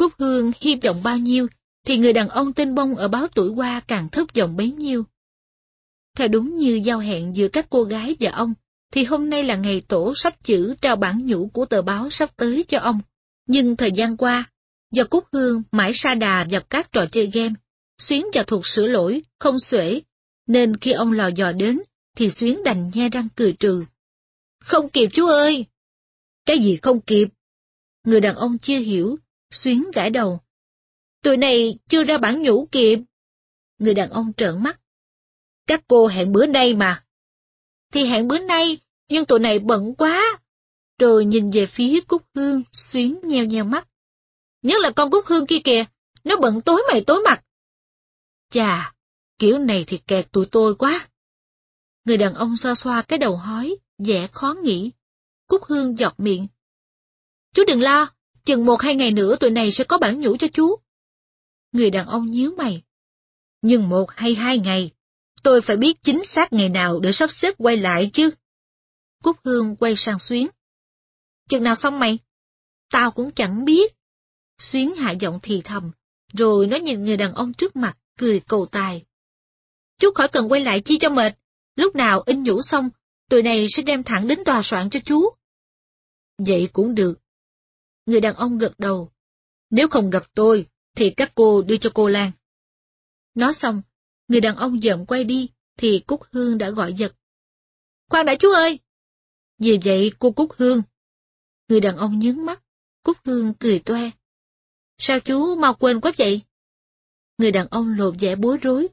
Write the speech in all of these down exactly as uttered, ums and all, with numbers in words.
Cúc Hương hy vọng bao nhiêu, thì người đàn ông tên Bông ở báo tuổi Hoa càng thất vọng bấy nhiêu. Theo đúng như giao hẹn giữa các cô gái và ông, thì hôm nay là ngày tổ sắp chữ trao bản nhũ của tờ báo sắp tới cho ông. Nhưng thời gian qua, do Cúc Hương mãi sa đà vào các trò chơi game, Xuyến và Thục sửa lỗi, không xuể, nên khi ông lò dò đến, thì Xuyến đành nhe răng cười trừ. Không kịp chú ơi! Cái gì không kịp? Người đàn ông chưa hiểu, Xuyến gãi đầu. Tụi này chưa ra bản nhũ kịp. Người đàn ông trợn mắt. Các cô hẹn bữa nay mà. Thì hẹn bữa nay, nhưng tụi này bận quá. Rồi nhìn về phía Cúc Hương, Xuyến nheo nheo mắt. Nhất là con Cúc Hương kia kìa, nó bận tối mày tối mặt. Chà, kiểu này thì kẹt tụi tôi quá. Người đàn ông xoa xoa cái đầu hói, vẻ khó nghĩ. Cúc Hương giọt miệng. Chú đừng lo, chừng một hai ngày nữa tụi này sẽ có bản nhũ cho chú. Người đàn ông nhíu mày. Nhưng một hay hai ngày, tôi phải biết chính xác ngày nào để sắp xếp quay lại chứ. Cúc Hương quay sang Xuyến. Chừng nào xong mày? Tao cũng chẳng biết. Xuyến hạ giọng thì thầm, rồi nó nhìn người đàn ông trước mặt, cười cầu tài. Chú khỏi cần quay lại chi cho mệt, lúc nào in nhũ xong, tụi này sẽ đem thẳng đến tòa soạn cho chú. Vậy cũng được. Người đàn ông gật đầu. Nếu không gặp tôi, thì các cô đưa cho cô Lan. Nói xong, người đàn ông dợm quay đi, thì Cúc Hương đã gọi giật. Khoan đã chú ơi! Vì vậy cô Cúc Hương. Người đàn ông nhướng mắt, Cúc Hương cười toe. Sao chú mau quên quá vậy? Người đàn ông lộ vẻ bối rối.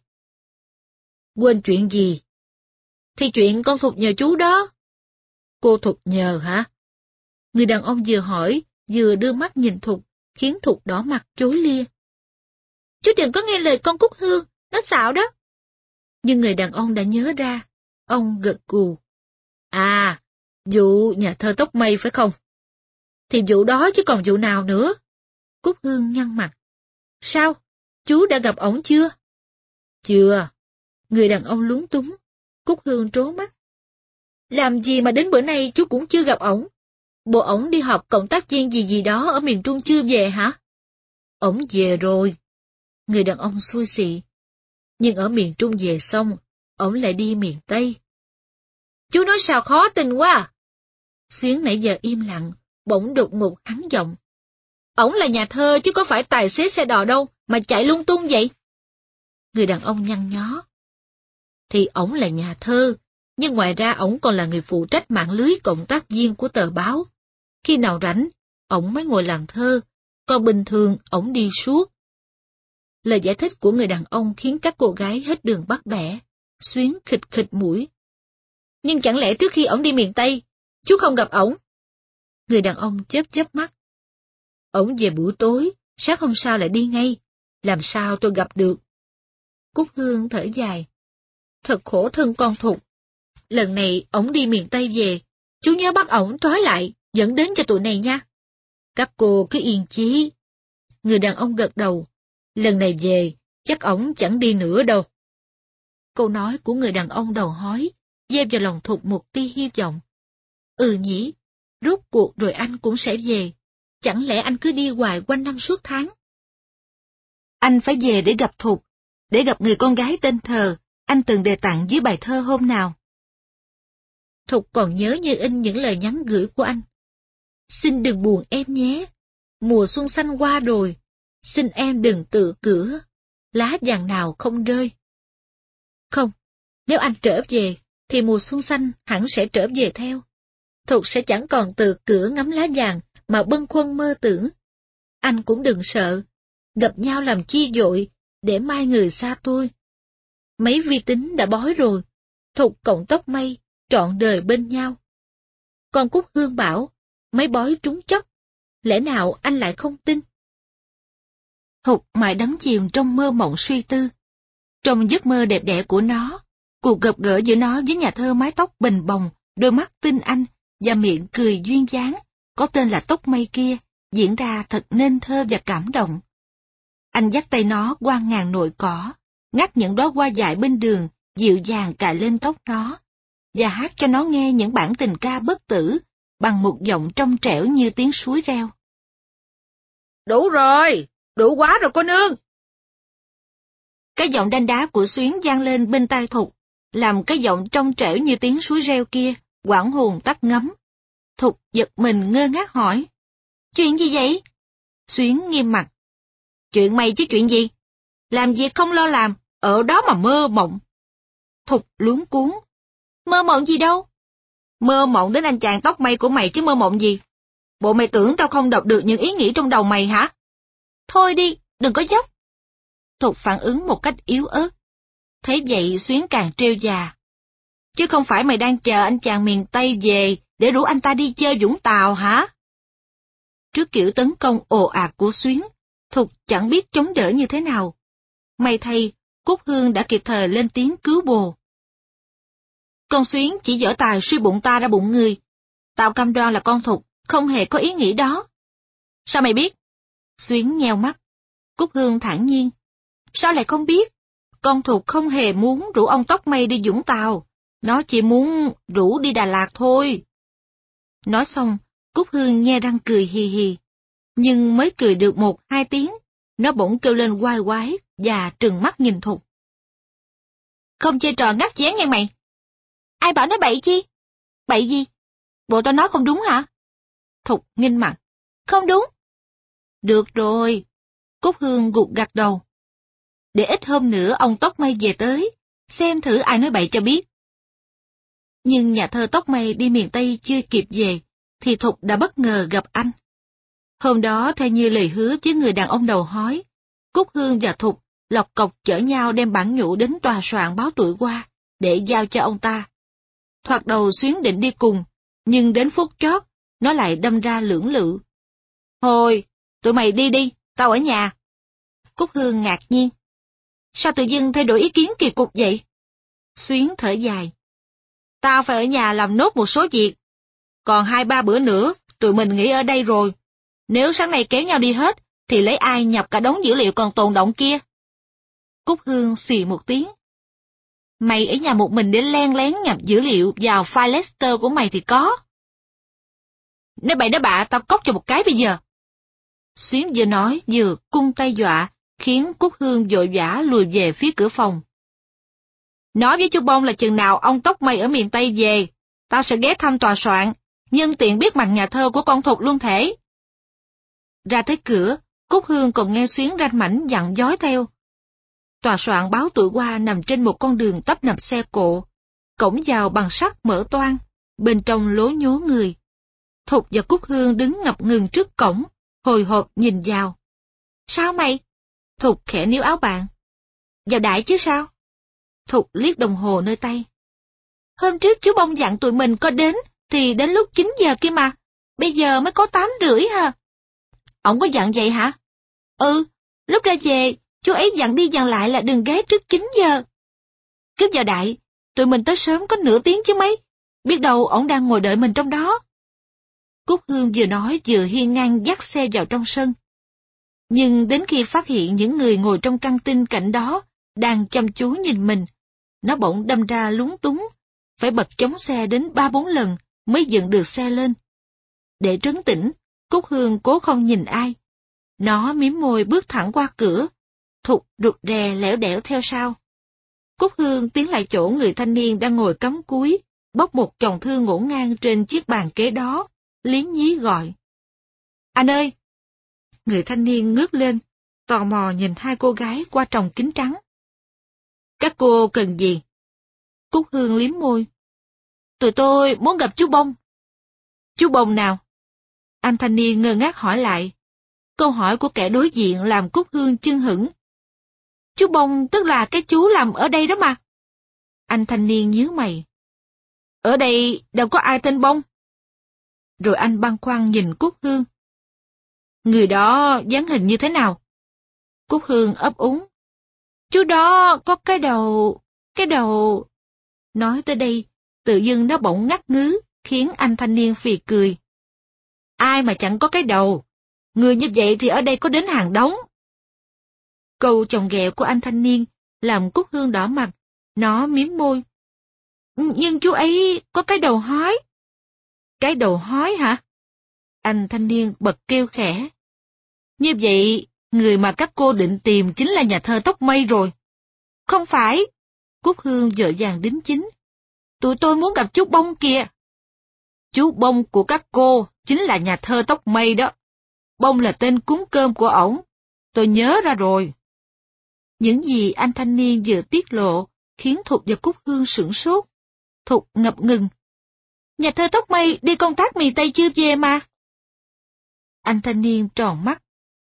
Quên chuyện gì? Thì chuyện con Thục nhờ chú đó. Cô Thục nhờ hả? Người đàn ông vừa hỏi, vừa đưa mắt nhìn Thục, khiến Thục đỏ mặt chối lia. Chú đừng có nghe lời con Cúc Hương, nó xạo đó. Nhưng người đàn ông đã nhớ ra, ông gật gù. À, vụ nhà thơ tóc mây phải không? Thì vụ đó chứ còn vụ nào nữa? Cúc Hương nhăn mặt. Sao? Chú đã gặp ổng chưa? Chưa. Người đàn ông lúng túng. Cúc Hương trố mắt. Làm gì mà đến bữa nay chú cũng chưa gặp ổng? Bộ ổng đi họp cộng tác viên gì gì đó ở miền Trung chưa về hả? Ổng về rồi. Người đàn ông xui xị. Nhưng ở miền Trung về xong, ổng lại đi miền Tây. Chú nói sao khó tin quá à? Xuyến nãy giờ im lặng, bỗng đột ngột hắn giọng. Ổng là nhà thơ chứ có phải tài xế xe đò đâu mà chạy lung tung vậy? Người đàn ông nhăn nhó. Thì ổng là nhà thơ, nhưng ngoài ra ổng còn là người phụ trách mạng lưới cộng tác viên của tờ báo. Khi nào rảnh, ổng mới ngồi làm thơ, còn bình thường ổng đi suốt. Lời giải thích của người đàn ông khiến các cô gái hết đường bắt bẻ. Xuyến khịt khịt mũi. Nhưng chẳng lẽ trước khi ổng đi miền Tây, chú không gặp ổng? Người đàn ông chớp chớp mắt. Ổng về buổi tối, sáng hôm sau lại đi ngay. Làm sao tôi gặp được? Cúc Hương thở dài. Thật khổ thân con Thục. Lần này ổng đi miền Tây về, chú nhớ bắt ổng trói lại, dẫn đến cho tụi này nha. Các cô cứ yên chí. Người đàn ông gật đầu. Lần này về, chắc ổng chẳng đi nữa đâu. Câu nói của người đàn ông đầu hói, gieo vào lòng Thục một tia hy vọng. Ừ nhỉ, rốt cuộc rồi anh cũng sẽ về. Chẳng lẽ anh cứ đi hoài quanh năm suốt tháng? Anh phải về để gặp Thục, để gặp người con gái tên Thờ, anh từng đề tặng dưới bài thơ hôm nào. Thục còn nhớ như in những lời nhắn gửi của anh. Xin đừng buồn em nhé, mùa xuân xanh qua rồi, xin em đừng tự cửa, lá vàng nào không rơi. Không, nếu anh trở về, thì mùa xuân xanh hẳn sẽ trở về theo. Thục sẽ chẳng còn tự cửa ngắm lá vàng mà bâng khuâng mơ tưởng. Anh cũng đừng sợ, gặp nhau làm chi vội, để mai người xa tôi. Mấy vi tính đã bói rồi, Thục cộng tóc mây, trọn đời bên nhau. Còn Cúc Hương bảo, mấy bói trúng chốc, lẽ nào anh lại không tin? Thục mãi đắm chìm trong mơ mộng suy tư. Trong giấc mơ đẹp đẽ của nó, cuộc gặp gỡ giữa nó với nhà thơ mái tóc bình bồng, đôi mắt tinh anh và miệng cười duyên dáng, có tên là Tóc Mây kia, diễn ra thật nên thơ và cảm động. Anh dắt tay nó qua ngàn nội cỏ, ngắt những đóa hoa dại bên đường, dịu dàng cài lên tóc nó, và hát cho nó nghe những bản tình ca bất tử, bằng một giọng trong trẻo như tiếng suối reo. Đủ rồi, đủ quá rồi cô nương. Cái giọng đanh đá của Xuyến vang lên bên tai Thục, làm cái giọng trong trẻo như tiếng suối reo kia, quảng hồn tắt ngấm. Thục giật mình ngơ ngác hỏi. Chuyện gì vậy? Xuyến nghiêm mặt. Chuyện mày chứ chuyện gì? Làm việc không lo làm, ở đó mà mơ mộng. Thục luống cuống. Mơ mộng gì đâu? Mơ mộng đến anh chàng tóc mây của mày chứ mơ mộng gì? Bộ mày tưởng tao không đọc được những ý nghĩ trong đầu mày hả? Thôi đi, đừng có dốc. Thục phản ứng một cách yếu ớt. Thấy vậy Xuyến càng trêu già. Chứ không phải mày đang chờ anh chàng miền Tây về để rủ anh ta đi chơi Vũng Tàu hả? Trước kiểu tấn công ồ ạt của Xuyến, Thục chẳng biết chống đỡ như thế nào. May thay, Cúc Hương đã kịp thời lên tiếng cứu bồ. Con Xuyến chỉ dở tài suy bụng ta ra bụng người. Tao cam đoan là con Thục không hề có ý nghĩ đó. Sao mày biết? Xuyến nheo mắt. Cúc Hương thản nhiên. Sao lại không biết? Con Thục không hề muốn rủ ông tóc mây đi Vũng Tàu. Nó chỉ muốn rủ đi Đà Lạt thôi. Nói xong, Cúc Hương nhe răng cười hì hì. Nhưng mới cười được một hai tiếng, nó bỗng kêu lên oai oái và trừng mắt nhìn Thục. Không chơi trò ngắt dán nghe mày. Ai bảo nói bậy chi? Bậy gì? Bộ tao nói không đúng hả? Thục nghinh mặt. Không đúng. Được rồi. Cúc Hương gục gặt đầu. Để ít hôm nữa ông tóc mây về tới, xem thử ai nói bậy cho biết. Nhưng nhà thơ tóc mây đi miền Tây chưa kịp về, thì Thục đã bất ngờ gặp anh. Hôm đó theo như lời hứa với người đàn ông đầu hói, Cúc Hương và Thục lọc cọc chở nhau đem bản nhũ đến tòa soạn báo tuổi qua, để giao cho ông ta. Thoạt đầu Xuyến định đi cùng, nhưng đến phút chót, nó lại đâm ra lưỡng lự. Thôi, tụi mày đi đi, tao ở nhà. Cúc Hương ngạc nhiên. Sao tự dưng thay đổi ý kiến kỳ cục vậy? Xuyến thở dài. Tao phải ở nhà làm nốt một số việc. Còn hai ba bữa nữa, tụi mình nghỉ ở đây rồi. Nếu sáng nay kéo nhau đi hết, thì lấy ai nhập cả đống dữ liệu còn tồn động kia? Cúc Hương xì một tiếng. Mày ở nhà một mình để len lén nhập dữ liệu vào file Lester của mày thì có. Nói bậy nói bạ, tao cốc cho một cái bây giờ. Xuyến vừa nói vừa cung tay dọa, khiến Cúc Hương vội vã lùi về phía cửa phòng. Nói với chú Bông là chừng nào ông tóc mây ở miền Tây về, tao sẽ ghé thăm tòa soạn, nhân tiện biết mặt nhà thơ của con Thục luôn thể. Ra tới cửa, Cúc Hương còn nghe Xuyến ranh mảnh dặn dói theo. Tòa soạn báo tuổi qua nằm trên một con đường tấp nập xe cộ, cổng vào bằng sắt mở toang, bên trong lố nhố người. Thục và Cúc Hương đứng ngập ngừng trước cổng, hồi hộp nhìn vào. Sao mày? Thục khẽ níu áo bạn. Vào đại chứ sao? Thục liếc đồng hồ nơi tay. Hôm trước chú Bông dặn tụi mình có đến, thì đến lúc chín giờ kia mà, bây giờ mới có tám rưỡi ha. Ông có dặn vậy hả? Ừ, lúc ra về, chú ấy dặn đi dặn lại là đừng ghé trước chín giờ. Cứ vào đại, tụi mình tới sớm có nửa tiếng chứ mấy, biết đâu ổng đang ngồi đợi mình trong đó. Cúc Hương vừa nói vừa hiên ngang dắt xe vào trong sân. Nhưng đến khi phát hiện những người ngồi trong căng tin cạnh đó đang chăm chú nhìn mình, nó bỗng đâm ra lúng túng, phải bật chống xe đến ba bốn lần mới dựng được xe lên. Để trấn tĩnh, Cúc Hương cố không nhìn ai. Nó mím môi bước thẳng qua cửa, Thục rụt rè lẻo đẻo theo sau. Cúc Hương tiến lại chỗ người thanh niên đang ngồi cắm cúi, bóc một chồng thư ngổn ngang trên chiếc bàn kế đó, liến nhí gọi. Anh ơi! Người thanh niên ngước lên, tò mò nhìn hai cô gái qua tròng kính trắng. Các cô cần gì? Cúc Hương liếm môi. Tụi tôi muốn gặp chú Bông. Chú Bông nào? Anh thanh niên ngơ ngác hỏi lại. Câu hỏi của kẻ đối diện làm Cúc Hương chưng hửng. Chú Bông tức là cái chú làm ở đây đó mà. Anh thanh niên nhíu mày. Ở đây đâu có ai tên Bông. Rồi anh băn khoăn nhìn Cúc Hương. Người đó dáng hình như thế nào? Cúc Hương ấp úng. Chú đó có cái đầu... cái đầu... Nói tới đây, tự dưng nó bỗng ngắt ngứ, khiến anh thanh niên phì cười. Ai mà chẳng có cái đầu, người như vậy thì ở đây có đến hàng đống. Câu chồng ghẹo của anh thanh niên làm Cúc Hương đỏ mặt, nó mím môi. Nhưng chú ấy có cái đầu hói. Cái đầu hói hả? Anh thanh niên bật kêu khẽ. Như vậy, người mà các cô định tìm chính là nhà thơ tóc mây rồi. Không phải. Cúc Hương vội vàng đính chính. Tụi tôi muốn gặp chú Bông kìa. Chú Bông của các cô chính là nhà thơ tóc mây đó. Bông là tên cúng cơm của ổng. Tôi nhớ ra rồi. Những gì anh thanh niên vừa tiết lộ khiến Thục và Cúc Hương sửng sốt. Thục ngập ngừng. Nhà thơ tóc mây đi công tác miền Tây chưa về mà. Anh thanh niên tròn mắt.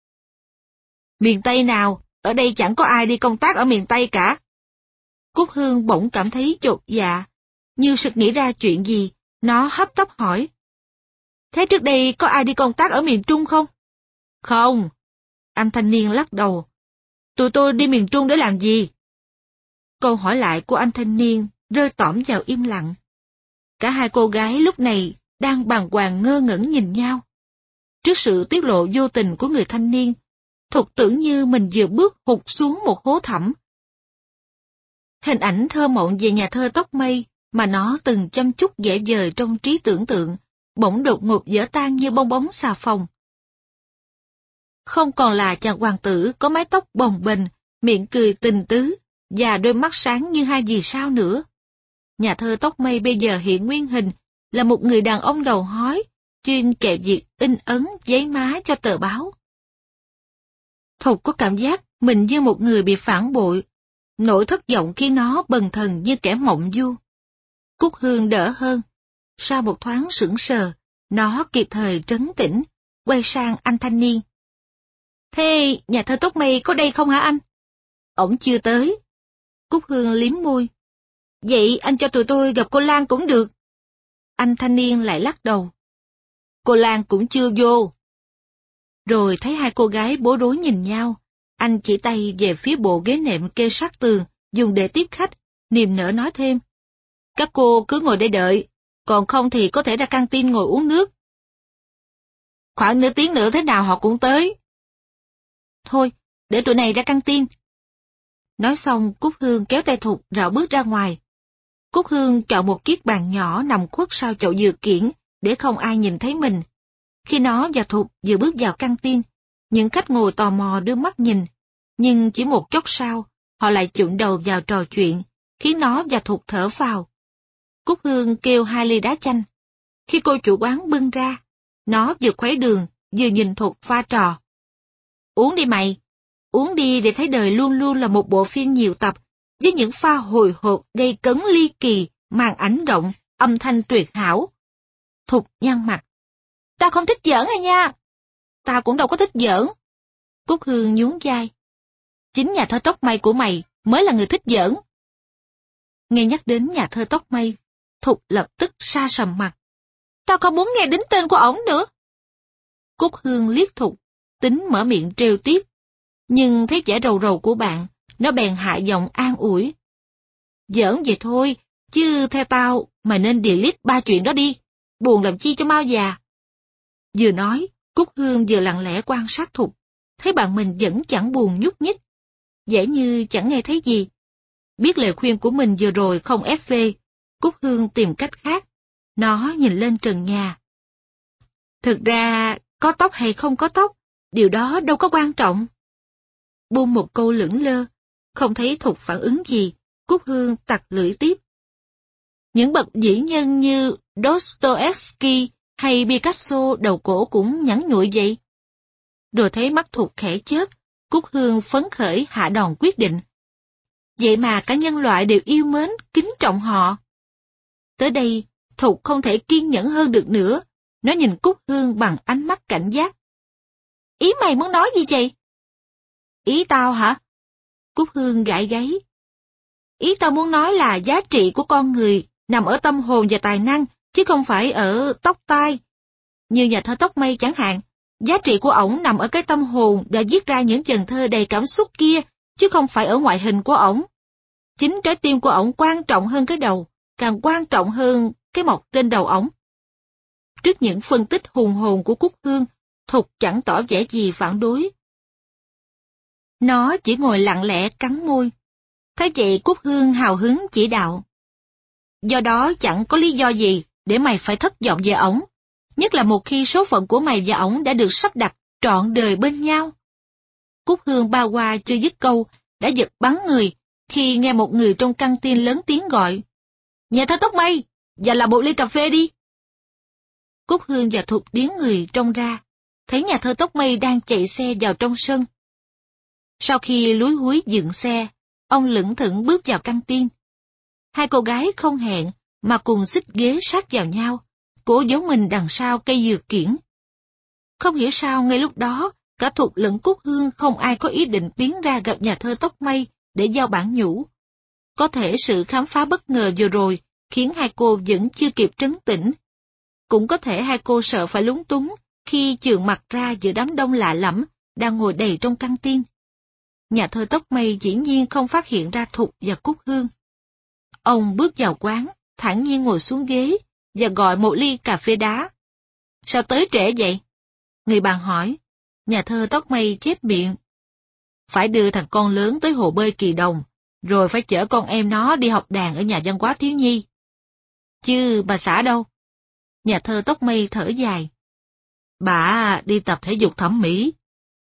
Miền Tây nào? Ở đây chẳng có ai đi công tác ở miền Tây cả. Cúc Hương bỗng cảm thấy chột dạ, như sực nghĩ ra chuyện gì, nó hấp tấp hỏi. Thế trước đây có ai đi công tác ở miền Trung không? Không. Anh thanh niên lắc đầu. Tụi tôi đi miền Trung để làm gì? Câu hỏi lại của anh thanh niên rơi tõm vào im lặng. Cả hai cô gái lúc này đang bàng hoàng ngơ ngẩn nhìn nhau. Trước sự tiết lộ vô tình của người thanh niên, Thục tưởng như mình vừa bước hụt xuống một hố thẳm. Hình ảnh thơ mộng về nhà thơ tóc mây mà nó từng chăm chút vẽ vời trong trí tưởng tượng, bỗng đột ngột vỡ tan như bong bóng xà phòng. Không còn là chàng hoàng tử có mái tóc bồng bềnh, miệng cười tình tứ, và đôi mắt sáng như hai vì sao nữa. Nhà thơ tóc mây bây giờ hiện nguyên hình là một người đàn ông đầu hói, chuyên kẹo việc in ấn giấy má cho tờ báo. Thục có cảm giác mình như một người bị phản bội, nỗi thất vọng khi nó bần thần như kẻ mộng du. Cúc Hương đỡ hơn. Sau một thoáng sững sờ, nó kịp thời trấn tĩnh, quay sang anh thanh niên. Thế nhà thơ tóc mây có đây không hả anh? Ổng chưa tới. Cúc Hương liếm môi. Vậy anh cho tụi tôi gặp cô Lan cũng được. Anh thanh niên lại lắc đầu. Cô Lan cũng chưa vô. Rồi thấy hai cô gái bối rối nhìn nhau, anh chỉ tay về phía bộ ghế nệm kê sát tường, dùng để tiếp khách, niềm nở nói thêm. Các cô cứ ngồi đây đợi, còn không thì có thể ra căng tin ngồi uống nước. Khoảng nửa tiếng nữa thế nào họ cũng tới. Thôi, để tụi này ra căng tin. Nói xong Cúc Hương kéo tay Thục rảo bước ra ngoài. Cúc Hương chọn một chiếc bàn nhỏ nằm khuất sau chậu dừa kiển để không ai nhìn thấy mình. Khi nó và Thục vừa bước vào căng tin, những khách ngồi tò mò đưa mắt nhìn, nhưng chỉ một chốc sau, họ lại chụm đầu vào trò chuyện, khiến nó và Thục thở phào. Cúc Hương kêu hai ly đá chanh. Khi cô chủ quán bưng ra, nó vừa khuấy đường, vừa nhìn Thục pha trò. Uống đi mày, uống đi để thấy đời luôn luôn là một bộ phim nhiều tập, với những pha hồi hộp gây cấn ly kỳ, màn ảnh rộng, âm thanh tuyệt hảo. Thục nhăn mặt. Tao không thích giỡn à nha. Tao cũng đâu có thích giỡn. Cúc Hương nhún vai. Chính nhà thơ tóc mây của mày mới là người thích giỡn. Nghe nhắc đến nhà thơ tóc mây, Thục lập tức sa sầm mặt. Tao không muốn nghe đến tên của ổng nữa. Cúc Hương liếc Thục, tính mở miệng trêu tiếp. Nhưng thấy vẻ rầu rầu của bạn, nó bèn hạ giọng an ủi. Giỡn vậy thôi, chứ theo tao mày nên delete ba chuyện đó đi. Buồn làm chi cho mau già. Vừa nói, Cúc Hương vừa lặng lẽ quan sát Thục, thấy bạn mình vẫn chẳng buồn nhúc nhích, vẻ như chẳng nghe thấy gì. Biết lời khuyên của mình vừa rồi không ép phê, Cúc Hương tìm cách khác. Nó nhìn lên trần nhà. Thực ra, có tóc hay không có tóc, điều đó đâu có quan trọng. Buông một câu lững lơ, không thấy Thục phản ứng gì, Cúc Hương tặc lưỡi tiếp. Những bậc vĩ nhân như Dostoevsky hay Picasso đầu cổ cũng nhẵn nhụi vậy. Rồi thấy mắt Thục khẽ chớp, Cúc Hương phấn khởi hạ đòn quyết định. Vậy mà cả nhân loại đều yêu mến, kính trọng họ. Tới đây, Thục không thể kiên nhẫn hơn được nữa, nó nhìn Cúc Hương bằng ánh mắt cảnh giác. Ý mày muốn nói gì vậy? Ý tao hả? Cúc Hương gãi gáy. Ý tao muốn nói là giá trị của con người nằm ở tâm hồn và tài năng, chứ không phải ở tóc tai. Như nhà thơ tóc mây chẳng hạn, giá trị của ổng nằm ở cái tâm hồn đã viết ra những dần thơ đầy cảm xúc kia, chứ không phải ở ngoại hình của ổng. Chính trái tim của ổng quan trọng hơn cái đầu, càng quan trọng hơn cái mọc trên đầu ổng. Trước những phân tích hùng hồn của Cúc Hương, Thục chẳng tỏ vẻ gì phản đối. Nó chỉ ngồi lặng lẽ cắn môi. Thế vậy Cúc Hương hào hứng chỉ đạo. Do đó chẳng có lý do gì để mày phải thất vọng về ổng, nhất là một khi số phận của mày và ổng đã được sắp đặt trọn đời bên nhau. Cúc Hương ba qua chưa dứt câu, đã giật bắn người, khi nghe một người trong căng tin lớn tiếng gọi. Nhà thơ Tóc Mây, và làm một ly cà phê đi. Cúc Hương và Thục điếng người trông ra, thấy nhà thơ Tóc Mây đang chạy xe vào trong sân. Sau khi lúi húi dựng xe, ông lững thững bước vào căng tin. Hai cô gái không hẹn, mà cùng xích ghế sát vào nhau, cố giấu mình đằng sau cây dừa kiểng. Không hiểu sao ngay lúc đó, cả Thục lẫn Cúc Hương không ai có ý định tiến ra gặp nhà thơ Tóc Mây để giao bản nhủ. Có thể sự khám phá bất ngờ vừa rồi khiến hai cô vẫn chưa kịp trấn tĩnh. Cũng có thể hai cô sợ phải lúng túng khi chườm mặt ra giữa đám đông lạ lẫm đang ngồi đầy trong căng tin. Nhà thơ Tóc Mây dĩ nhiên không phát hiện ra Thục và Cúc Hương. Ông bước vào quán, thản nhiên ngồi xuống ghế và gọi một ly cà phê đá. Sao tới trễ vậy? Người bạn hỏi. Nhà thơ Tóc Mây chép miệng. Phải đưa thằng con lớn tới hồ bơi Kỳ Đồng, rồi phải chở con em nó đi học đàn ở nhà văn hóa thiếu nhi. Chứ bà xã đâu? Nhà thơ Tóc Mây thở dài. Bà đi tập thể dục thẩm mỹ.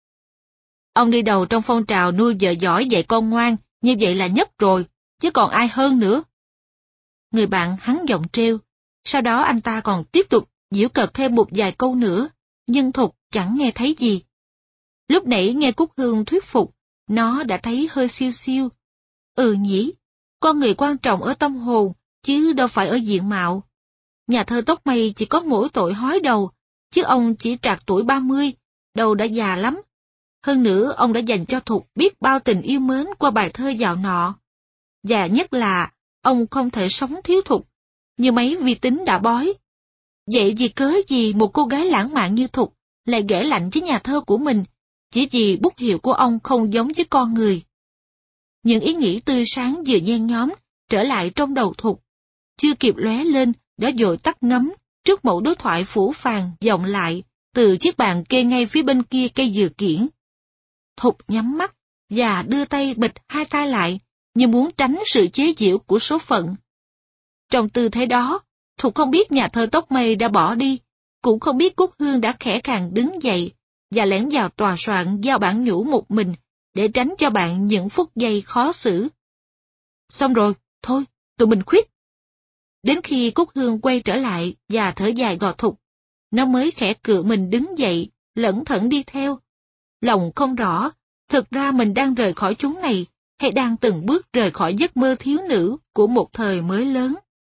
Ông đi đầu trong phong trào nuôi vợ giỏi dạy con ngoan, như vậy là nhất rồi, chứ còn ai hơn nữa. Người bạn hắn giọng trêu, sau đó anh ta còn tiếp tục giễu cợt thêm một vài câu nữa, nhưng Thục chẳng nghe thấy gì. Lúc nãy nghe Cúc Hương thuyết phục, nó đã thấy hơi siêu siêu. Ừ nhỉ, con người quan trọng ở tâm hồn, chứ đâu phải ở diện mạo. Nhà thơ Tóc Mây chỉ có mỗi tội hói đầu, chứ ông chỉ trạc tuổi ba mươi, đầu đã già lắm. Hơn nữa ông đã dành cho Thục biết bao tình yêu mến qua bài thơ dạo nọ. Và nhất là, ông không thể sống thiếu Thục, như mấy vi tính đã bói. Vậy vì cớ gì một cô gái lãng mạn như Thục lại ghẻ lạnh với nhà thơ của mình, chỉ vì bút hiệu của ông không giống với con người. Những ý nghĩ tươi sáng vừa nhen nhóm trở lại trong đầu Thục, chưa kịp lóe lên đã vội tắt ngấm trước mẫu đối thoại phũ phàng vọng lại từ chiếc bàn kê ngay phía bên kia cây dừa kiểng. Thục nhắm mắt và đưa tay bịt hai tay lại như muốn tránh sự chế giễu của số phận. Trong tư thế đó, Thục không biết nhà thơ Tóc Mây đã bỏ đi, cũng không biết Cúc Hương đã khẽ khàng đứng dậy và lẻn vào tòa soạn giao bản nhủ một mình để tránh cho bạn những phút giây khó xử. Xong rồi, thôi, tụi mình quit. Đến khi Cúc Hương quay trở lại và thở dài gò Thục, nó mới khẽ cựa mình đứng dậy, lẩn thẩn đi theo. Lòng không rõ, thực ra mình đang rời khỏi chốn này, hay đang từng bước rời khỏi giấc mơ thiếu nữ của một thời mới lớn.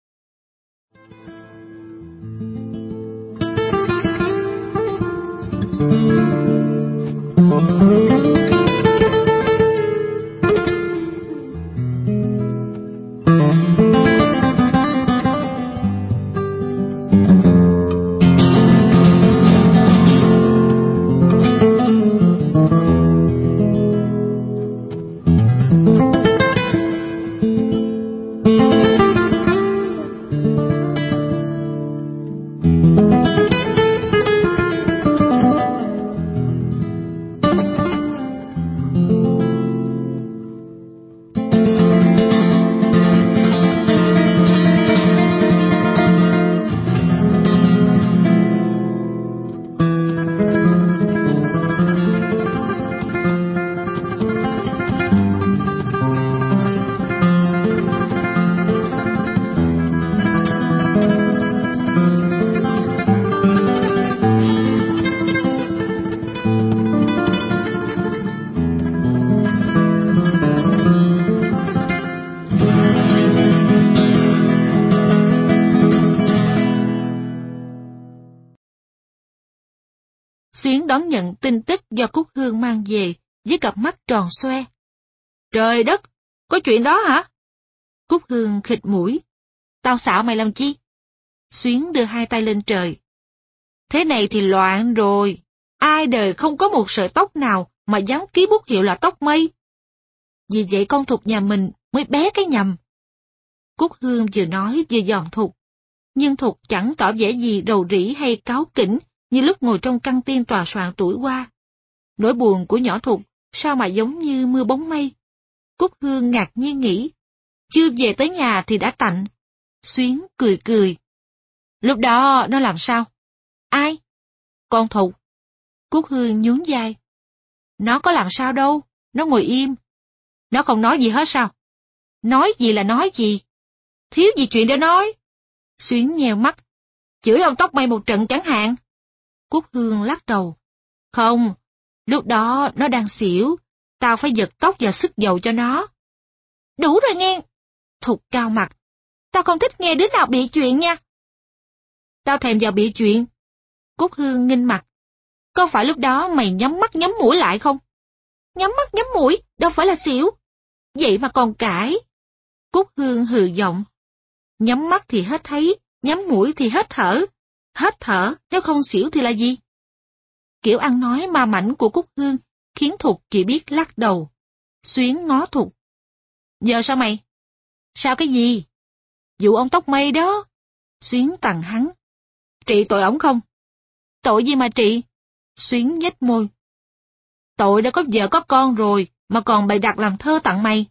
Xuyến đón nhận tin tức do Cúc Hương mang về với cặp mắt tròn xoe. Trời đất, có chuyện đó hả? Cúc Hương khịt mũi. Tao xạo mày làm chi? Xuyến đưa hai tay lên trời. Thế này thì loạn rồi. Ai đời không có một sợi tóc nào mà dám ký bút hiệu là Tóc Mây. Vì vậy con Thục nhà mình mới bé cái nhầm. Cúc Hương vừa nói vừa dòm Thục. Nhưng Thục chẳng tỏ vẻ gì rầu rĩ hay cáu kỉnh như lúc ngồi trong căng tin tòa soạn tuổi qua. Nỗi buồn của nhỏ Thục sao mà giống như mưa bóng mây. Cúc Hương ngạc nhiên nghĩ, chưa về tới nhà thì đã tạnh. Xuyến cười cười. Lúc đó nó làm sao? Ai? Con Thục. Cúc Hương nhún vai. Nó có làm sao đâu, nó ngồi im. Nó không nói gì hết sao? Nói gì là nói gì? Thiếu gì chuyện để nói? Xuyến nheo mắt. Chửi ông tóc mây một trận chẳng hạn. Cúc Hương lắc đầu. Không, lúc đó nó đang xỉu, tao phải giật tóc và sức dầu cho nó. Đủ rồi nghe. Thục cao mặt. Tao không thích nghe đứa nào bị chuyện nha. Tao thèm vào bị chuyện. Cúc Hương nghinh mặt. Có phải lúc đó mày nhắm mắt nhắm mũi lại không? Nhắm mắt nhắm mũi, đâu phải là xỉu. Vậy mà còn cãi. Cúc Hương hừ giọng. Nhắm mắt thì hết thấy, nhắm mũi thì hết thở. Hết thở, nếu không xỉu thì là gì? Kiểu ăn nói ma mảnh của Cúc Hương khiến Thục chỉ biết lắc đầu. Xuyến ngó Thục. Giờ sao mày? Sao cái gì? Vụ ông tóc mây đó. Xuyến tằng hắn. Trị tội ổng không? Tội gì mà trị? Xuyến nhếch môi. Tội đã có vợ có con rồi, mà còn bày đặt làm thơ tặng mày.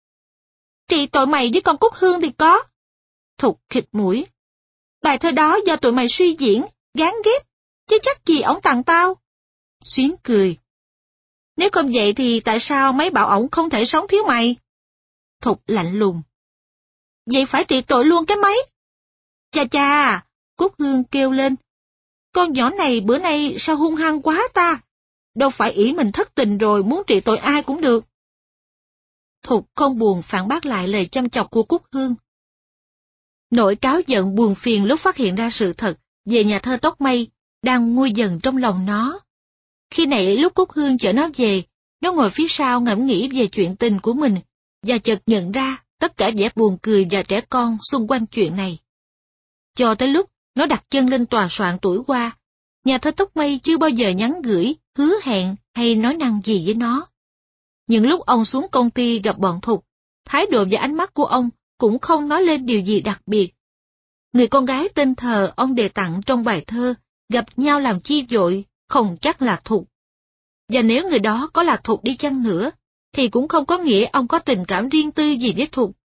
Trị tội mày với con Cúc Hương thì có. Thục khịt mũi. Bài thơ đó do tụi mày suy diễn, gán ghép, chứ chắc gì ổng tặng tao. Xuyến cười. Nếu không vậy thì tại sao mấy bảo ổng không thể sống thiếu mày? Thục lạnh lùng. Vậy phải trị tội luôn cái mấy. Chà chà, Cúc Hương kêu lên. Con nhỏ này bữa nay sao hung hăng quá ta? Đâu phải ỷ mình thất tình rồi muốn trị tội ai cũng được. Thục không buồn phản bác lại lời châm chọc của Cúc Hương. Nỗi cáu giận buồn phiền lúc phát hiện ra sự thật về nhà thơ tóc mây đang nguôi dần trong lòng nó. Khi nãy lúc Cúc Hương chở nó về, nó ngồi phía sau ngẫm nghĩ về chuyện tình của mình, và chợt nhận ra tất cả vẻ buồn cười và trẻ con xung quanh chuyện này. Cho tới lúc nó đặt chân lên tòa soạn tuổi qua, nhà thơ tóc mây chưa bao giờ nhắn gửi, hứa hẹn hay nói năng gì với nó. Những lúc ông xuống công ty gặp bọn Thục, thái độ và ánh mắt của ông cũng không nói lên điều gì đặc biệt. Người con gái tên Thờ ông đề tặng trong bài thơ, gặp nhau làm chi vội, không chắc là Thục. Và nếu người đó có là Thục đi chăng nữa, thì cũng không có nghĩa ông có tình cảm riêng tư gì với Thục.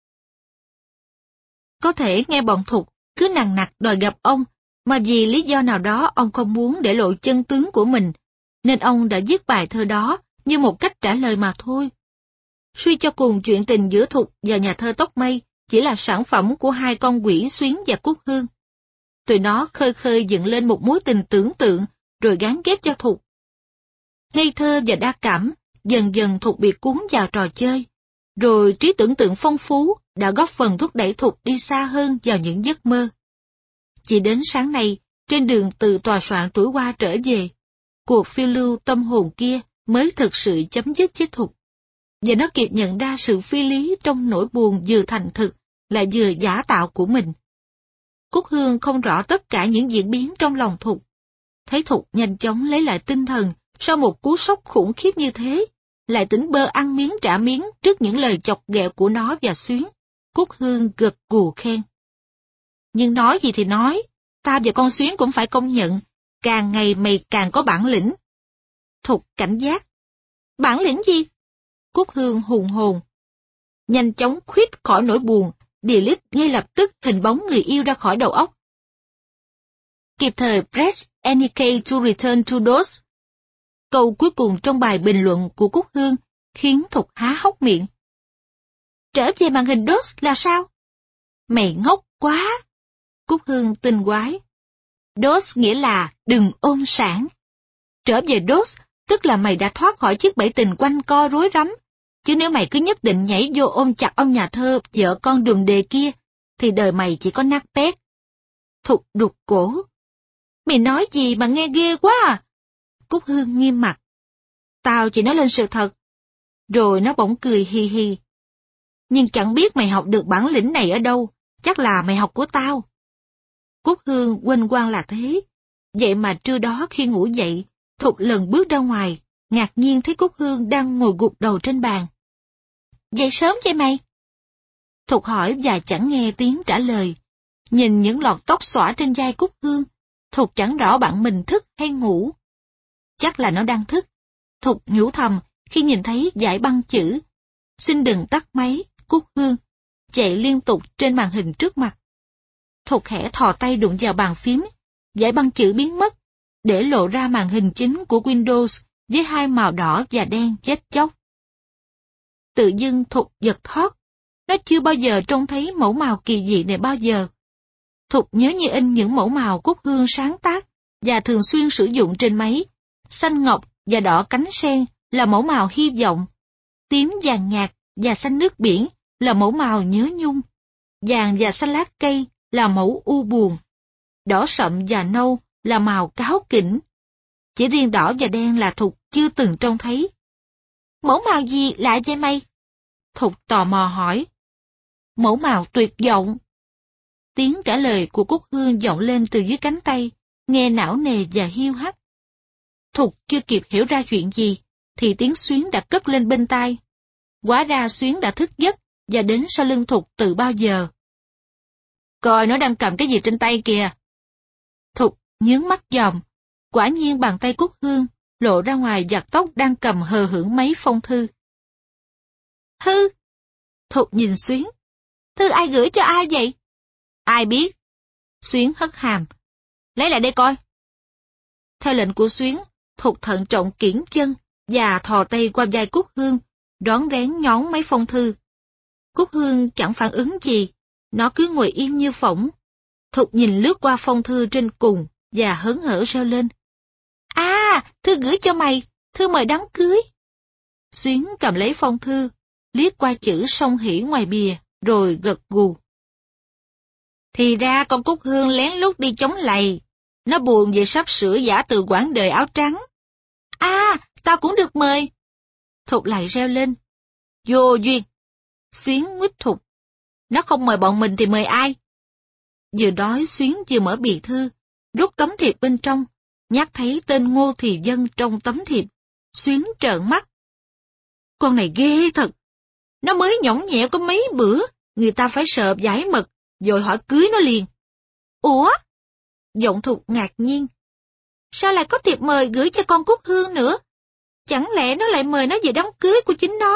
Có thể nghe bọn Thục cứ nằng nặc đòi gặp ông, mà vì lý do nào đó ông không muốn để lộ chân tướng của mình, nên ông đã viết bài thơ đó như một cách trả lời mà thôi. Suy cho cùng chuyện tình giữa Thục và nhà thơ tóc mây chỉ là sản phẩm của hai con quỷ Xuyến và Cúc Hương. Tụi nó khơi khơi dựng lên một mối tình tưởng tượng rồi gán ghép cho Thục. Ngây thơ và đa cảm, dần dần Thục bị cuốn vào trò chơi, rồi trí tưởng tượng phong phú đã góp phần thúc đẩy Thục đi xa hơn vào những giấc mơ. Chỉ đến sáng nay, trên đường từ tòa soạn tuổi qua trở về, cuộc phiêu lưu tâm hồn kia mới thực sự chấm dứt với Thục. Và nó kịp nhận ra sự phi lý trong nỗi buồn vừa thành thực lại vừa giả tạo của mình. Cúc Hương không rõ tất cả những diễn biến trong lòng Thục. Thấy Thục nhanh chóng lấy lại tinh thần sau một cú sốc khủng khiếp như thế, lại tỉnh bơ ăn miếng trả miếng trước những lời chọc ghẹo của nó và Xuyến. Cúc Hương gật gù khen. Nhưng nói gì thì nói, ta và con Xuyến cũng phải công nhận, càng ngày mày càng có bản lĩnh. Thục cảnh giác. Bản lĩnh gì? Cúc Hương hùng hồn. Nhanh chóng khuyết khỏi nỗi buồn, delete ngay lập tức hình bóng người yêu ra khỏi đầu óc. Kịp thời press any key to return to those. Câu cuối cùng trong bài bình luận của Cúc Hương khiến Thục há hốc miệng. Trở về màn hình đốt là sao? Mày ngốc quá! Cúc Hương tinh quái. Đốt nghĩa là đừng ôm sản. Trở về đốt tức là mày đã thoát khỏi chiếc bẫy tình quanh co rối rắm. Chứ nếu mày cứ nhất định nhảy vô ôm chặt ông nhà thơ, vợ con đùm đề kia, thì đời mày chỉ có nát bét. Thục đục cổ. Mày nói gì mà nghe ghê quá à? Cúc Hương nghiêm mặt. Tao chỉ nói lên sự thật. Rồi nó bỗng cười hi hi. Nhưng chẳng biết mày học được bản lĩnh này ở đâu, chắc là mày học của tao. Cúc Hương quên quang là thế. Vậy mà trưa đó khi ngủ dậy, Thục lần bước ra ngoài, ngạc nhiên thấy Cúc Hương đang ngồi gục đầu trên bàn. Dậy sớm vậy mày? Thục hỏi và chẳng nghe tiếng trả lời. Nhìn những lọt tóc xõa trên vai Cúc Hương, Thục chẳng rõ bạn mình thức hay ngủ. Chắc là nó đang thức. Thục nhủ thầm khi nhìn thấy dải băng chữ xin đừng tắt máy, Cúc Hương chạy liên tục trên màn hình trước mặt. Thục khẽ thò tay đụng vào bàn phím, dải băng chữ biến mất, để lộ ra màn hình chính của Windows với hai màu đỏ và đen chết chóc. Tự dưng Thục giật thót, nó chưa bao giờ trông thấy mẫu màu kỳ dị này bao giờ. Thục nhớ như in những mẫu màu Cúc Hương sáng tác và thường xuyên sử dụng trên máy. Xanh ngọc và đỏ cánh sen là mẫu màu hy vọng. Tím vàng nhạt và xanh nước biển là mẫu màu nhớ nhung. Vàng và xanh lá cây là mẫu u buồn. Đỏ sậm và nâu là màu cáu kỉnh. Chỉ riêng đỏ và đen là Thục chưa từng trông thấy. Mẫu màu gì lạ vậy mày? Thục tò mò hỏi. Mẫu màu tuyệt vọng. Tiếng trả lời của Cúc Hương vọng lên từ dưới cánh tay, nghe não nề và hiu hắt. Thục chưa kịp hiểu ra chuyện gì, thì tiếng Xuyến đã cất lên bên tai. Hóa ra Xuyến đã thức giấc và đến sau lưng Thục từ bao giờ. Coi nó đang cầm cái gì trên tay kìa. Thục nhướng mắt dòm, quả nhiên bàn tay Cúc Hương lộ ra ngoài vạt tóc đang cầm hờ hững mấy phong thư. Thư? Thục nhìn Xuyến. Thư ai gửi cho ai vậy? Ai biết? Xuyến hất hàm. Lấy lại đây coi. Theo lệnh của Xuyến, Thục thận trọng kiễng chân và thò tay qua vai Cúc Hương, rón rén nhón mấy phong thư. Cúc Hương chẳng phản ứng gì, nó cứ ngồi im như phỗng. Thục nhìn lướt qua phong thư trên cùng và hớn hở reo lên. À, thư gửi cho mày, thư mời đám cưới. Xuyến cầm lấy phong thư, liếc qua chữ song hỷ ngoài bìa, rồi gật gù. Thì ra con Cúc Hương lén lút đi chống lầy. Nó buồn vì sắp sửa giả từ quãng đời áo trắng. À, tao cũng được mời. Thục lại reo lên. Vô duyên. Xuyến nguýt Thục. Nó không mời bọn mình thì mời ai? Vừa đói Xuyến vừa mở bìa thư, rút tấm thiệp bên trong, nhắc thấy tên Ngô Thì Dân trong tấm thiệp. Xuyến trợn mắt. Con này ghê thật. Nó mới nhõng nhẽo có mấy bữa, người ta phải sợ giải mật, rồi hỏi cưới nó liền. Ủa? Giọng Thục ngạc nhiên. Sao lại có thiệp mời gửi cho con Cúc Hương nữa? Chẳng lẽ nó lại mời nó về đám cưới của chính nó?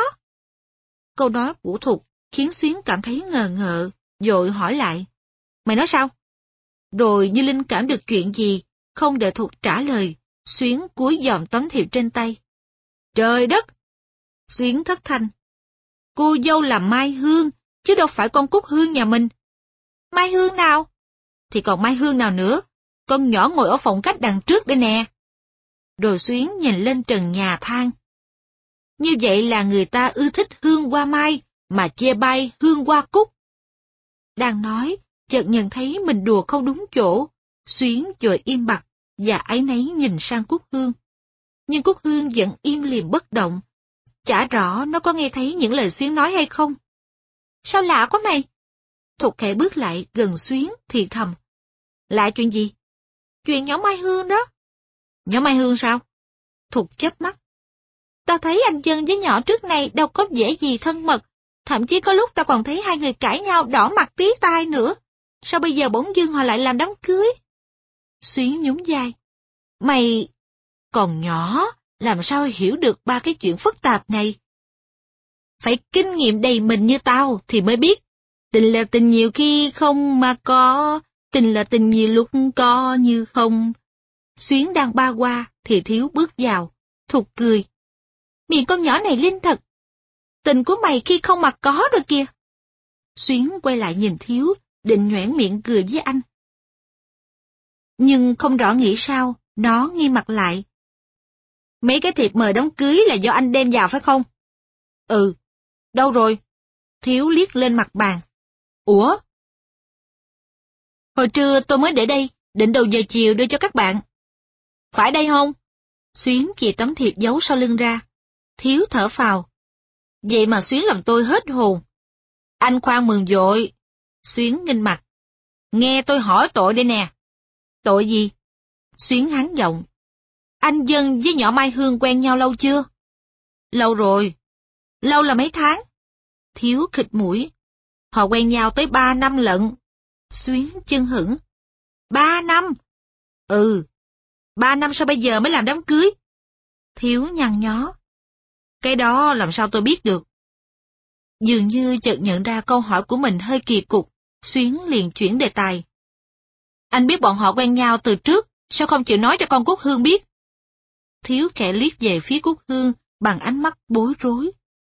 Câu nói của Thục khiến Xuyến cảm thấy ngờ ngợ, vội hỏi lại. Mày nói sao? Rồi như linh cảm được chuyện gì, không đợi Thục trả lời, Xuyến cúi dòm tấm thiệp trên tay. Trời đất! Xuyến thất thanh. Cô dâu là Mai Hương, chứ đâu phải con Cúc Hương nhà mình. Mai Hương nào? Thì còn Mai Hương nào nữa? Con nhỏ ngồi ở phòng khách đằng trước đây nè. Rồi Xuyến nhìn lên trần nhà than. Như vậy là người ta ưa thích Hương hoa Mai, mà chê bai Hương hoa Cúc. Đang nói, chợt nhận thấy mình đùa không đúng chỗ. Xuyến vội im bặt, và áy náy nhìn sang Cúc Hương. Nhưng Cúc Hương vẫn im lìm bất động. Chả rõ nó có nghe thấy những lời Xuyến nói hay không. Sao lạ quá mày? Thục khẽ bước lại gần Xuyến thì thầm. Lạ chuyện gì? Chuyện nhỏ Mai Hương đó. Nhỏ Mai Hương sao? Thục chớp mắt. Tao thấy anh Dân với nhỏ trước này đâu có vẻ gì thân mật. Thậm chí có lúc tao còn thấy hai người cãi nhau đỏ mặt tía tai nữa. Sao bây giờ bỗng dưng họ lại làm đám cưới? Xuyến nhún vai. Mày còn nhỏ, làm sao hiểu được ba cái chuyện phức tạp này? Phải kinh nghiệm đầy mình như tao thì mới biết. Tình là tình nhiều khi không mà có, tình là tình nhiều lúc có như không. Xuyến đang ba qua thì Thiếu bước vào, Thục cười. Miệng con nhỏ này linh thật. Tình của mày khi không mà có rồi kìa. Xuyến quay lại nhìn Thiếu, định nhoẻn miệng cười với anh. Nhưng không rõ nghĩ sao, nó nghi mặt lại. Mấy cái thiệp mời đám cưới là do anh đem vào phải không? Ừ. Đâu rồi? Thiếu liếc lên mặt bàn. Ủa? Hồi trưa tôi mới để đây, định đầu giờ chiều đưa cho các bạn. Phải đây không? Xuyến chìa tấm thiệp giấu sau lưng ra. Thiếu thở phào. Vậy mà Xuyến làm tôi hết hồn. Anh khoan mừng vội. Xuyến nghênh mặt. Nghe tôi hỏi tội đây nè. Tội gì? Xuyến hắng giọng. Anh Dân với nhỏ Mai Hương quen nhau lâu chưa? Lâu rồi. Lâu là mấy tháng? Thiếu khịt mũi. Họ quen nhau tới ba năm lận. Xuyến chân hững. Ba năm? Ừ. Ba năm sao bây giờ mới làm đám cưới? Thiếu nhăn nhó. Cái đó làm sao tôi biết được? Dường như chợt nhận ra câu hỏi của mình hơi kỳ cục, Xuyến liền chuyển đề tài. Anh biết bọn họ quen nhau từ trước Sao không chịu nói cho con Cúc Hương biết? Thiếu khẽ liếc về phía Cúc Hương bằng ánh mắt bối rối.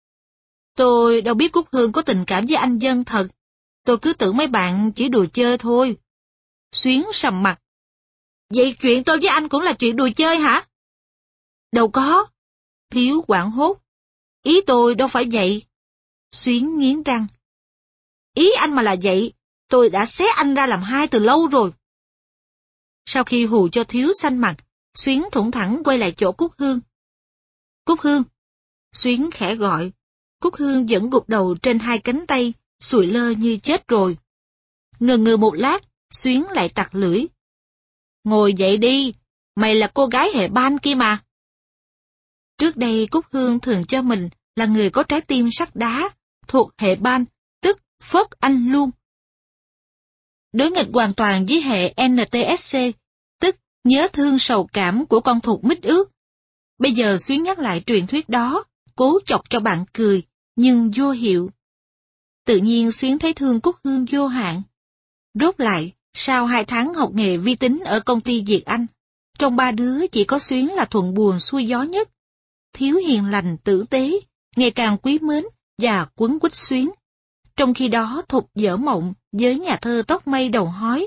Tôi đâu biết Cúc Hương có tình cảm với anh Dân thật. Tôi cứ tưởng mấy bạn chỉ đùa chơi thôi. Xuyến sầm mặt. Vậy chuyện tôi với anh cũng là chuyện đùa chơi hả? Đâu có. Thiếu hoảng hốt. Ý tôi đâu phải vậy. Xuyến nghiến răng. Ý anh mà là vậy, tôi đã xé anh ra làm hai từ lâu rồi. Sau khi hù cho Thiếu xanh mặt, Xuyến thủng thẳng quay lại chỗ Cúc Hương. Cúc Hương. Xuyến khẽ gọi. Cúc Hương vẫn gục đầu trên hai cánh tay, sụi lơ như chết rồi. Ngừ ngừ một lát, Xuyến lại tặc lưỡi. Ngồi dậy đi, mày là cô gái hệ ban kia mà. Trước đây Cúc Hương thường cho mình là người có trái tim sắt đá, thuộc hệ ban, tức Phớt Anh luôn. Đối nghịch hoàn toàn với hệ en tê ét xê, tức nhớ thương sầu cảm của con thục mít ướt. Bây giờ Xuyến nhắc lại truyền thuyết đó, cố chọc cho bạn cười, nhưng vô hiệu. Tự nhiên Xuyến thấy thương Cúc Hương vô hạn. Rốt lại, sau hai tháng học nghề vi tính ở công ty Việt Anh, trong ba đứa chỉ có Xuyến là thuận buồm xuôi gió nhất. Thiếu hiền lành tử tế, ngày càng quý mến và quấn quýt Xuyến. Trong khi đó Thục dở mộng với nhà thơ tóc mây đầu hói.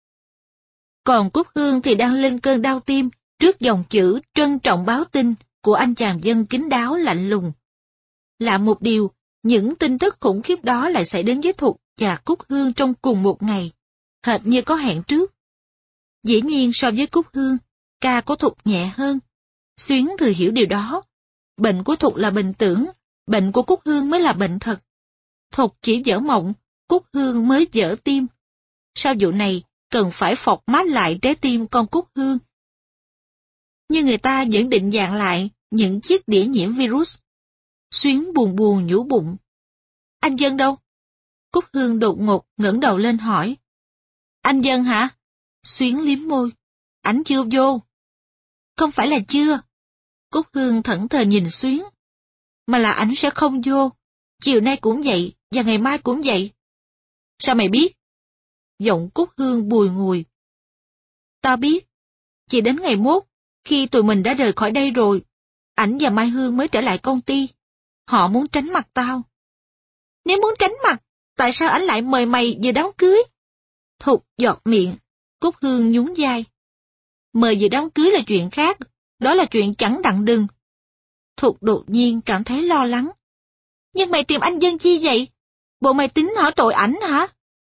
Còn Cúc Hương thì đang lên cơn đau tim trước dòng chữ trân trọng báo tin của anh chàng Dân kín đáo lạnh lùng. Lạ một điều, những tin tức khủng khiếp đó lại xảy đến với Thục và Cúc Hương trong cùng một ngày, hệt như có hẹn trước. Dĩ nhiên so với Cúc Hương, ca của Thục nhẹ hơn. Xuyến thừa hiểu điều đó. Bệnh của Thục là bệnh tưởng, bệnh của Cúc Hương mới là bệnh thật. Thục chỉ dở mộng, Cúc Hương mới dở tim. Sau vụ này, cần phải phọc mát lại trái tim con Cúc Hương. Nhưng người ta vẫn định dạng lại những chiếc đĩa nhiễm virus. Xuyến buồn buồn nhủ bụng. Anh Dân đâu? Cúc Hương đột ngột ngẩng đầu lên hỏi. Anh Dân hả? Xuyến liếm môi. Ảnh chưa vô. Không phải là chưa. Cúc Hương thẫn thờ nhìn Xuyến. Mà là ảnh sẽ không vô. Chiều nay cũng vậy, và ngày mai cũng vậy. Sao mày biết? Giọng Cúc Hương bùi ngùi. Tao biết. Chỉ đến ngày mốt, khi tụi mình đã rời khỏi đây rồi, ảnh và Mai Hương mới trở lại công ty. Họ muốn tránh mặt tao. Nếu muốn tránh mặt, tại sao ảnh lại mời mày về đám cưới? Thục giọt miệng, Cúc Hương nhún vai. Mời về đám cưới là chuyện khác, đó là chuyện chẳng đặng đừng. Thục đột nhiên cảm thấy lo lắng. Nhưng mày tìm anh Dân chi vậy? Bộ mày tính hỏi tội ảnh hả?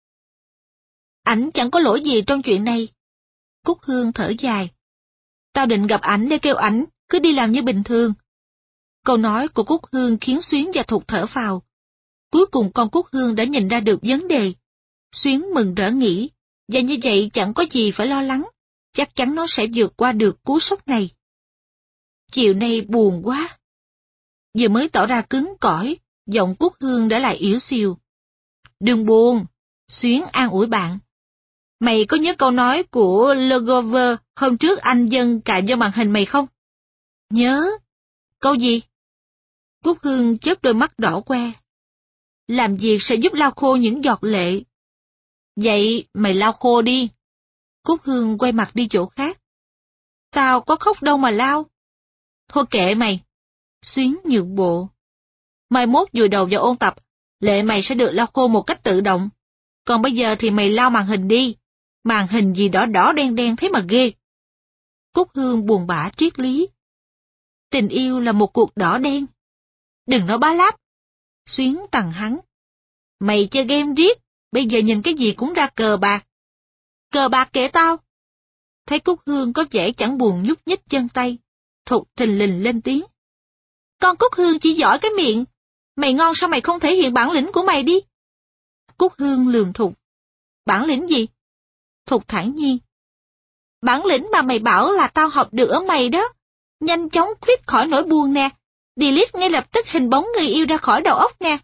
Ảnh chẳng có lỗi gì trong chuyện này. Cúc Hương thở dài. Tao định gặp ảnh để kêu ảnh cứ đi làm như bình thường. Câu nói của Cúc Hương khiến Xuyến và Thục thở phào. Cuối cùng con Cúc Hương đã nhìn ra được vấn đề. Xuyến mừng rỡ nghĩ, và như vậy chẳng có gì phải lo lắng, chắc chắn nó sẽ vượt qua được cú sốc này. Chiều nay buồn quá. Vừa mới tỏ ra cứng cỏi, giọng Cúc Hương đã lại yếu xìu. Đừng buồn, Xuyến an ủi bạn. Mày có nhớ câu nói của Le Gover hôm trước anh Dân cài vô màn hình mày không? Nhớ. Câu gì? Cúc Hương chớp đôi mắt đỏ que. Làm việc sẽ giúp lau khô những giọt lệ. Vậy mày lau khô đi. Cúc Hương quay mặt đi chỗ khác. Tao có khóc đâu mà lau. Thôi kệ mày. Xuyến nhượng bộ. Mai mốt vùi đầu vào ôn tập, lệ mày sẽ được lau khô một cách tự động. Còn bây giờ thì mày lau màn hình đi. Màn hình gì đỏ đỏ đen đen thế mà ghê. Cúc Hương buồn bã triết lý. Tình yêu là một cuộc đỏ đen. Đừng nói bá láp. Xuyến tằng hắn. Mày chơi game riết, bây giờ nhìn cái gì cũng ra cờ bạc. Cờ bạc kệ tao. Thấy Cúc Hương có vẻ chẳng buồn nhúc nhích chân tay. Thục thình lình lên tiếng. Con Cúc Hương chỉ giỏi cái miệng. Mày ngon sao mày không thể hiện bản lĩnh của mày đi? Cúc Hương lườm Thục. Bản lĩnh gì? Thục thản nhiên. Bản lĩnh mà mày bảo là tao học được ở mày đó. Nhanh chóng thoát khỏi nỗi buồn nè. Delete ngay lập tức hình bóng người yêu ra khỏi đầu óc nè.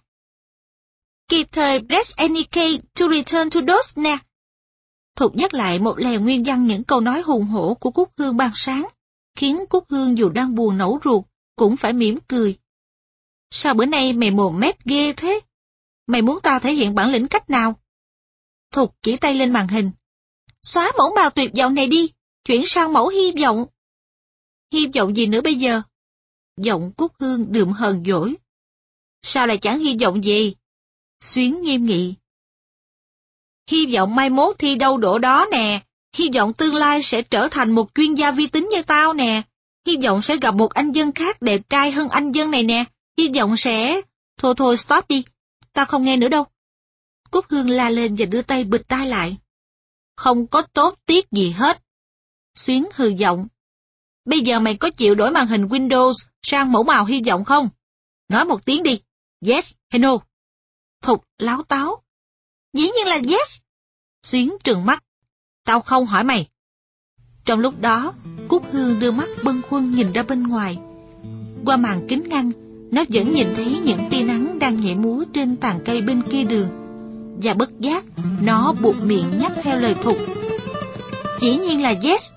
Kịp thời press any key to return to those nè. Thục nhắc lại một lèo nguyên văn những câu nói hùng hổ của Cúc Hương ban sáng, khiến Cúc Hương dù đang buồn nẫu ruột, cũng phải mỉm cười. Sao bữa nay mày mồm mép ghê thế? Mày muốn tao thể hiện bản lĩnh cách nào? Thục chỉ tay lên màn hình. Xóa mẫu bào tuyệt vọng này đi, chuyển sang mẫu hy vọng. Hy vọng gì nữa bây giờ? Giọng Cúc Hương đượm hờn dỗi. Sao lại chẳng hy vọng gì? Xuyến nghiêm nghị. Hy vọng mai mốt thi đâu đỗ đó nè. Hy vọng tương lai sẽ trở thành một chuyên gia vi tính như tao nè. Hy vọng sẽ gặp một anh Dân khác đẹp trai hơn anh Dân này nè. Hy vọng sẽ... Thôi thôi stop đi. Tao không nghe nữa đâu. Cúc Hương la lên và đưa tay bịt tai lại. Không có tốt tiếc gì hết. Xuyến hừ giọng. Bây giờ mày có chịu đổi màn hình Windows sang mẫu màu hy vọng không? Nói một tiếng đi. Yes hay no? Thục láo táo. Dĩ nhiên là yes. Xuyến trừng mắt. Tao không hỏi mày. Trong lúc đó, Cúc Hương đưa mắt bâng khuâng nhìn ra bên ngoài. Qua màn kính ngăn, nó vẫn nhìn thấy những tia nắng đang nhảy múa trên tàn cây bên kia đường. Và bất giác, nó buột miệng nhắc theo lời Thục. Dĩ nhiên là yes.